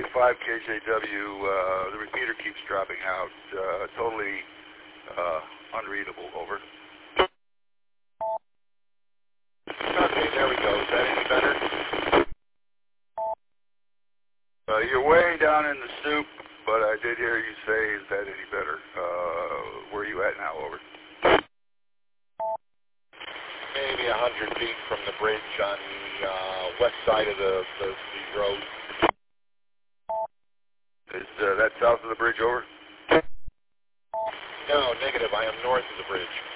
5 KJW, the repeater keeps dropping out. Totally unreadable, over. Okay, there we go. Is that any better? You're way down in the soup, but I did hear you say, is that any better? Where are you at now, over? Maybe 100 feet from the bridge on the west side of the road. Is that south of the bridge, over? No, negative. I am north of the bridge.